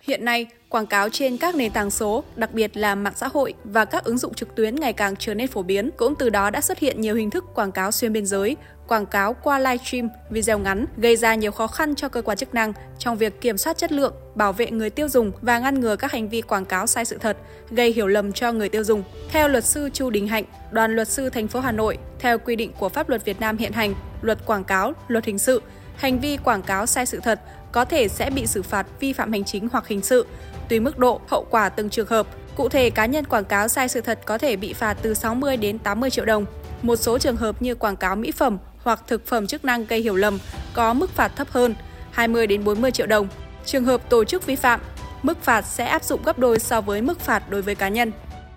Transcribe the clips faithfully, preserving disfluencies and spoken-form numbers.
Hiện nay, quảng cáo trên các nền tảng số, đặc biệt là mạng xã hội và các ứng dụng trực tuyến ngày càng trở nên phổ biến. Cũng từ đó đã xuất hiện nhiều hình thức quảng cáo xuyên biên giới, quảng cáo qua livestream, video ngắn, gây ra nhiều khó khăn cho cơ quan chức năng trong việc kiểm soát chất lượng, bảo vệ người tiêu dùng và ngăn ngừa các hành vi quảng cáo sai sự thật, gây hiểu lầm cho người tiêu dùng. Theo luật sư Chu Đình Hạnh, Đoàn luật sư thành phố Hà Nội, theo quy định của pháp luật Việt Nam hiện hành, luật quảng cáo, luật hình sự, hành vi quảng cáo sai sự thật có thể sẽ bị xử phạt vi phạm hành chính hoặc hình sự, tùy mức độ, hậu quả từng trường hợp. Cụ thể, cá nhân quảng cáo sai sự thật có thể bị phạt từ sáu mươi đến tám mươi triệu đồng. Một số trường hợp như quảng cáo mỹ phẩm hoặc thực phẩm chức năng gây hiểu lầm có mức phạt thấp hơn, hai mươi đến bốn mươi triệu đồng. Trường hợp tổ chức vi phạm, mức phạt sẽ áp dụng gấp đôi so với mức phạt đối với cá nhân.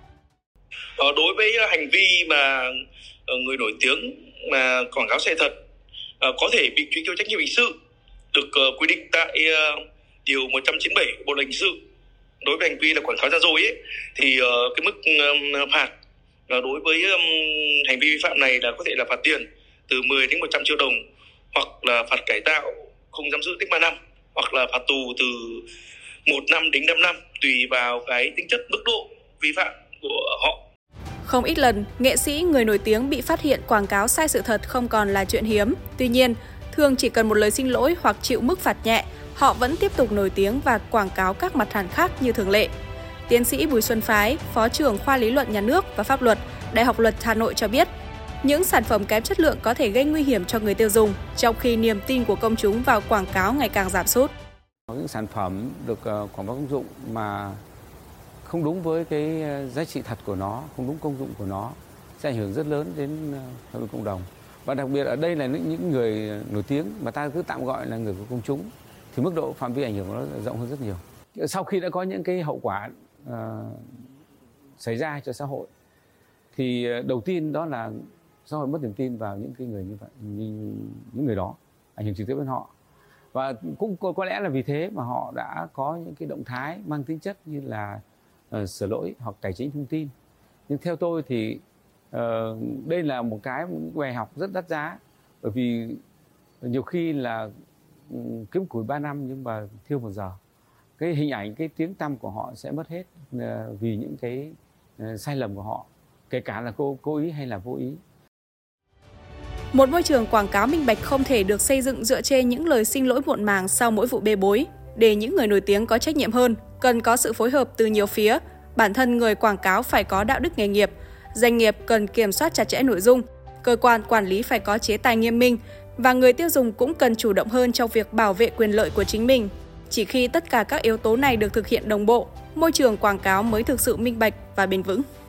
Đối với hành vi mà người nổi tiếng mà quảng cáo sai thật có thể bị truy cứu trách nhiệm hình sự được quy định tại điều một trăm chín mươi bảy Bộ luật hình sự. Đối với hành vi là quảng cáo gian dối ấy, thì cái mức phạt đối với hành vi vi phạm này là có thể là phạt tiền từ mười đến một trăm triệu đồng, hoặc là phạt cải tạo không giam giữ tích ba năm, hoặc là phạt tù từ một năm đến năm năm, tùy vào cái tính chất mức độ vi phạm của họ. Không ít lần, nghệ sĩ, người nổi tiếng bị phát hiện quảng cáo sai sự thật không còn là chuyện hiếm. Tuy nhiên, thường chỉ cần một lời xin lỗi hoặc chịu mức phạt nhẹ, họ vẫn tiếp tục nổi tiếng và quảng cáo các mặt hàng khác như thường lệ. Tiến sĩ Bùi Xuân Phái, Phó trưởng khoa Lý luận Nhà nước và Pháp luật, Đại học Luật Hà Nội cho biết, những sản phẩm kém chất lượng có thể gây nguy hiểm cho người tiêu dùng, trong khi niềm tin của công chúng vào quảng cáo ngày càng giảm sút. Những sản phẩm được quảng bá công dụng mà không đúng với cái giá trị thật của nó, không đúng công dụng của nó, sẽ ảnh hưởng rất lớn đến cộng đồng. Và đặc biệt ở đây là những người nổi tiếng mà ta cứ tạm gọi là người của công chúng, thì mức độ phạm vi ảnh hưởng của nó rộng hơn rất nhiều. Sau khi đã có những cái hậu quả uh, xảy ra cho xã hội, thì đầu tiên đó là xã hội mất niềm tin vào những cái người như vậy, như, những người đó, ảnh hưởng trực tiếp đến họ. Và cũng có, có lẽ là vì thế mà họ đã có những cái động thái mang tính chất như là uh, sửa lỗi hoặc cải chính thông tin. Nhưng theo tôi thì uh, đây là một cái bài học rất đắt giá, bởi vì nhiều khi là um, kiếm củi ba năm nhưng mà thiêu một giờ. Cái hình ảnh, cái tiếng tăm của họ sẽ mất hết uh, vì những cái uh, sai lầm của họ, kể cả là cố, cố ý hay là vô ý. Một môi trường quảng cáo minh bạch không thể được xây dựng dựa trên những lời xin lỗi muộn màng sau mỗi vụ bê bối. Để những người nổi tiếng có trách nhiệm hơn, cần có sự phối hợp từ nhiều phía. Bản thân người quảng cáo phải có đạo đức nghề nghiệp, doanh nghiệp cần kiểm soát chặt chẽ nội dung, cơ quan quản lý phải có chế tài nghiêm minh và người tiêu dùng cũng cần chủ động hơn trong việc bảo vệ quyền lợi của chính mình. Chỉ khi tất cả các yếu tố này được thực hiện đồng bộ, môi trường quảng cáo mới thực sự minh bạch và bền vững.